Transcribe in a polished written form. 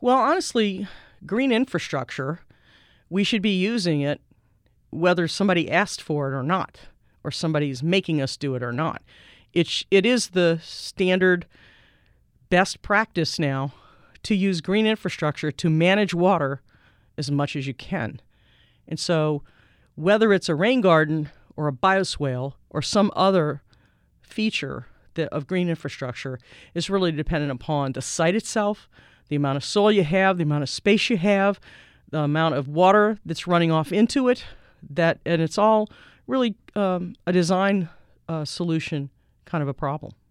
Well, honestly, green infrastructure, we should be using it whether somebody asked for it or not, or somebody's making us do it or not. It is the standard best practice now to use green infrastructure to manage water as much as you can. And so whether it's a rain garden or a bioswale or some other feature of green infrastructure is really dependent upon the site itself, the amount of soil you have, the amount of space you have, the amount of water that's running off into it, and it's all really a design solution kind of a problem.